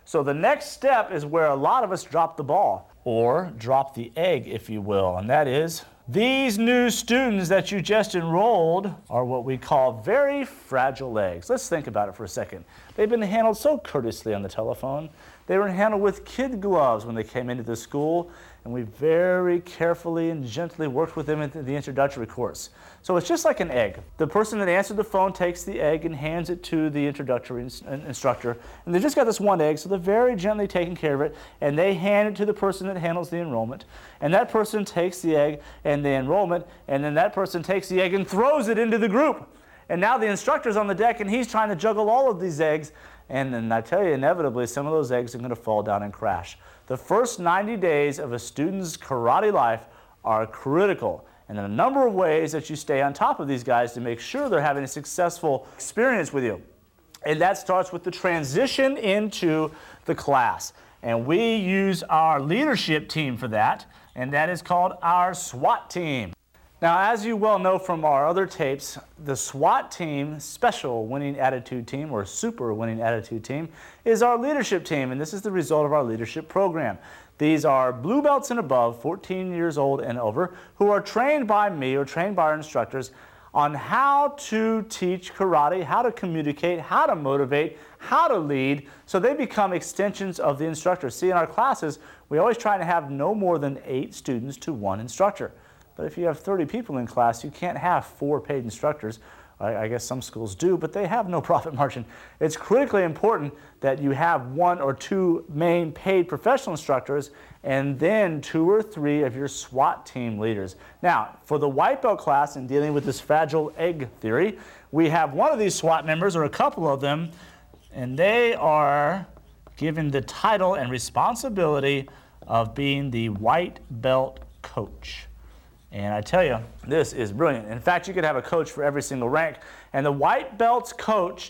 So the next step is where a lot of us drop the ball, or drop the egg, if you will, and that is these new students that you just enrolled are what we call very fragile eggs. Let's think about it for a second. They've been handled so courteously on the telephone. They were handled with kid gloves when they came into the school, and we very carefully and gently worked with them in the introductory course. So it's just like an egg. The person that answered the phone takes the egg and hands it to the introductory instructor, and they've just got this one egg, so they're very gently taking care of it, and they hand it to the person that handles the enrollment, and that person takes the egg and the enrollment, and then that person takes the egg and throws it into the group. And now the instructor's on the deck, and he's trying to juggle all of these eggs, and then I tell you, inevitably, some of those eggs are going to fall down and crash. The first 90 days of a student's karate life are critical, and in a number of ways that you stay on top of these guys to make sure they're having a successful experience with you. And that starts with the transition into the class. And we use our leadership team for that, and that is called our SWAT team. Now, as you well know from our other tapes, the SWAT team, Special Winning Attitude Team, or Super Winning Attitude Team, is our leadership team, and this is the result of our leadership program. These are blue belts and above, 14 years old and over, who are trained by me or trained by our instructors on how to teach karate, how to communicate, how to motivate, how to lead, so they become extensions of the instructor. See, in our classes, we always try to have no more than 8 students to 1 instructor. But if you have 30 people in class, you can't have 4 paid instructors. I guess some schools do, but they have no profit margin. It's critically important that you have 1 or 2 main paid professional instructors and then 2 or 3 of your SWAT team leaders. Now, for the white belt class in dealing with this fragile egg theory, we have one of these SWAT members, or a couple of them, and they are given the title and responsibility of being the white belt coach. And I tell you, this is brilliant. In fact, you could have a coach for every single rank. And the white belt's coach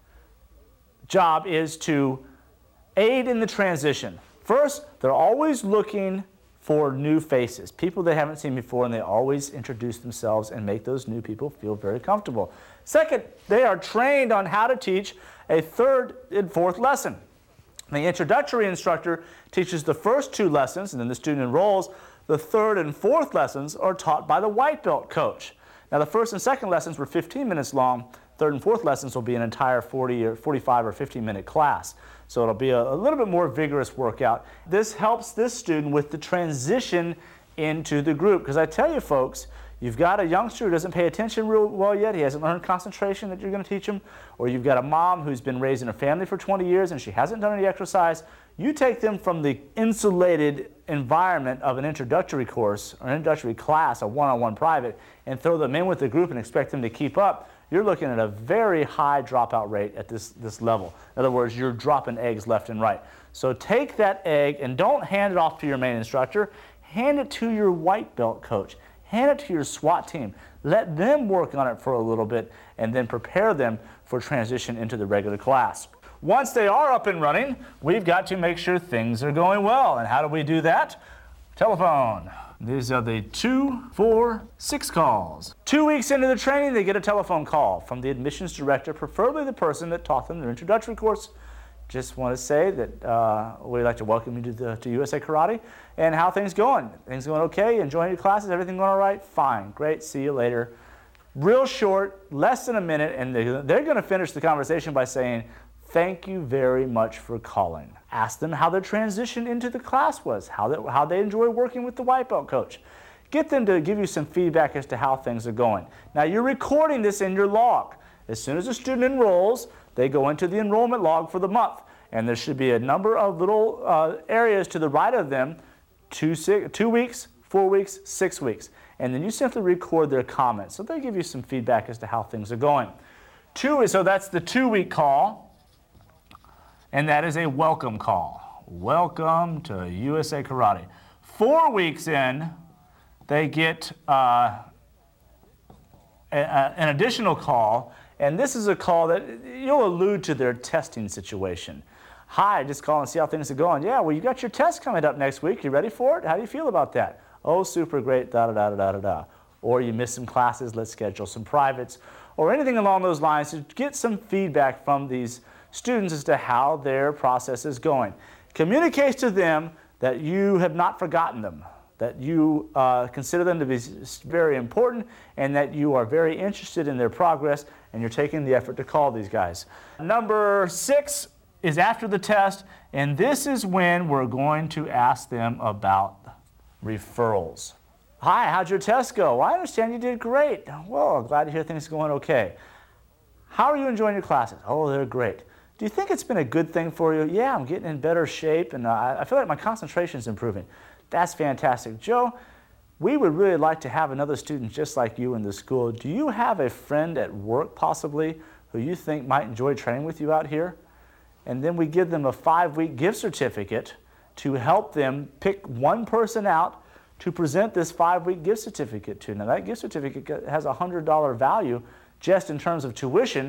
job is to aid in the transition. First, they're always looking for new faces, people they haven't seen before, and they always introduce themselves and make those new people feel very comfortable. Second, they are trained on how to teach a 3rd and 4th lesson. The introductory instructor teaches the first 2 lessons, and then the student enrolls. The 3rd and 4th lessons are taught by the white belt coach. Now, the 1st and 2nd lessons were 15 minutes long. 3rd and 4th lessons will be an entire 40 or 45 or 50-minute class. So it'll be a little bit more vigorous workout. This helps this student with the transition into the group. Because I tell you, folks, you've got a youngster who doesn't pay attention real well yet. He hasn't learned concentration that you're going to teach him. Or you've got a mom who's been raising a family for 20 years and she hasn't done any exercise. You take them from the insulated environment of an introductory course or an introductory class, a one-on-one private, and throw them in with the group and expect them to keep up. You're looking at a very high dropout rate at this level. In other words, you're dropping eggs left and right. So take that egg and don't hand it off to your main instructor. Hand it to your white belt coach. Hand it to your SWAT team. Let them work on it for a little bit and then prepare them for transition into the regular class. Once they are up and running, we've got to make sure things are going well. And how do we do that? Telephone. These are the 2, 4, 6 calls. 2 weeks into the training, they get a telephone call from the admissions director, preferably the person that taught them their introductory course. Just want to say that we'd like to welcome you to USA Karate, and how things going. Things going okay? Enjoying your classes? Everything going all right? Fine. Great. See you later. Real short, less than a minute, and they're going to finish the conversation by saying, "Thank you very much for calling." Ask them how their transition into the class was, how they enjoy working with the white belt coach. Get them to give you some feedback as to how things are going. Now, you're recording this in your log. As soon as a student enrolls, they go into the enrollment log for the month. And there should be a number of little areas to the right of them, 2 weeks, 4 weeks, 6 weeks. And then you simply record their comments. So they give you some feedback as to how things are going. So that's the 2-week call. And that is a welcome call. Welcome to USA Karate. 4 weeks in, they get an additional call, and this is a call that you'll allude to their testing situation. "Hi, just call and see how things are going." "Yeah, well, you got your test coming up next week. You ready for it? How do you feel about that?" "Oh, super great, da-da-da-da-da-da." Or "You missed some classes, let's schedule some privates." Or anything along those lines to get some feedback from these students as to how their process is going. Communicates to them that you have not forgotten them, that you consider them to be very important, and that you are very interested in their progress, and you're taking the effort to call these guys. Number 6 is after the test, and this is when we're going to ask them about referrals. Hi, how'd your test go? Well, I understand you did great. Well, glad to hear things are going okay. How are you enjoying your classes? Oh, they're great. Do you think it's been a good thing for you? Yeah, I'm getting in better shape, and I feel like my concentration is improving. That's fantastic. Joe, we would really like to have another student just like you in the school. Do you have a friend at work possibly who you think might enjoy training with you out here? And then we give them a 5-week gift certificate to help them pick one person out to present this 5-week gift certificate to. Now that gift certificate has a $100 value just in terms of tuition.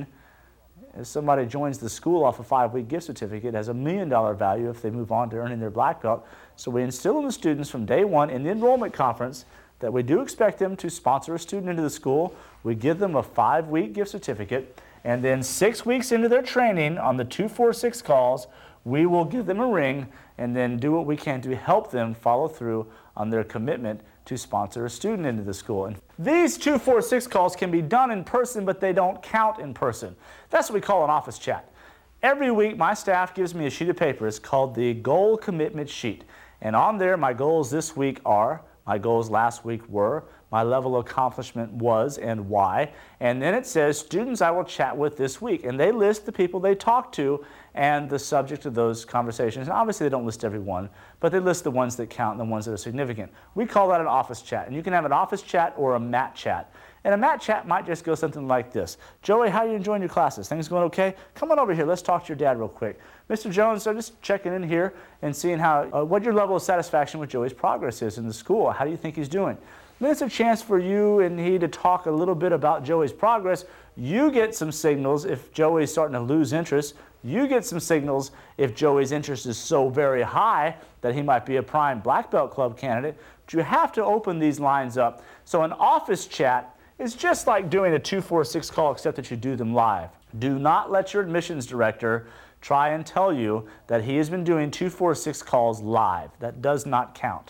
If somebody joins the school off a 5-week gift certificate, it has a $1 million value if they move on to earning their black belt. So we instill in the students from day one in the enrollment conference that we do expect them to sponsor a student into the school. We give them a 5-week gift certificate, and then 6 weeks into their training on the 246 calls, we will give them a ring and then do what we can to help them follow through on their commitment to sponsor a student into the school. And these 246 calls can be done in person, but they don't count in person. That's what we call an office chat. Every week, my staff gives me a sheet of paper. It's called the Goal Commitment Sheet. And on there, my goals this week are, my goals last week were, my level of accomplishment was and why. And then it says, students I will chat with this week. And they list the people they talk to and the subject of those conversations. And obviously they don't list everyone, but they list the ones that count and the ones that are significant. We call that an office chat. And you can have an office chat or a mat chat. And a mat chat might just go something like this. Joey, how are you enjoying your classes? Things going okay? Come on over here. Let's talk to your dad real quick. Mr. Jones, so just checking in here and seeing how, what your level of satisfaction with Joey's progress is in the school. How do you think he's doing? Then it's a chance for you and he to talk a little bit about Joey's progress. You get some signals if Joey's starting to lose interest. You get some signals if Joey's interest is so very high that he might be a prime black belt club candidate. But you have to open these lines up. So an office chat is just like doing a 246 call, except that you do them live. Do not let your admissions director try and tell you that he has been doing 246 calls live. That does not count.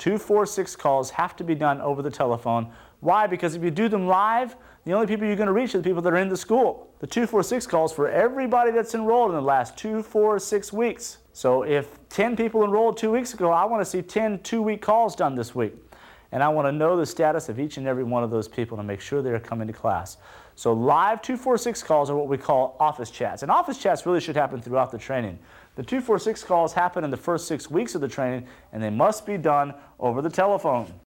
246 calls have to be done over the telephone. Why? Because if you do them live, the only people you're going to reach are the people that are in the school. The 246 calls for everybody that's enrolled in the last 2, 4, 6 weeks. So if 10 people enrolled 2 weeks ago, I want to see 10 2-week calls done this week. And I want to know the status of each and every one of those people to make sure they're coming to class. So live 246 calls are what we call office chats. And office chats really should happen throughout the training. The 246 calls happen in the first 6 weeks of the training, and they must be done over the telephone.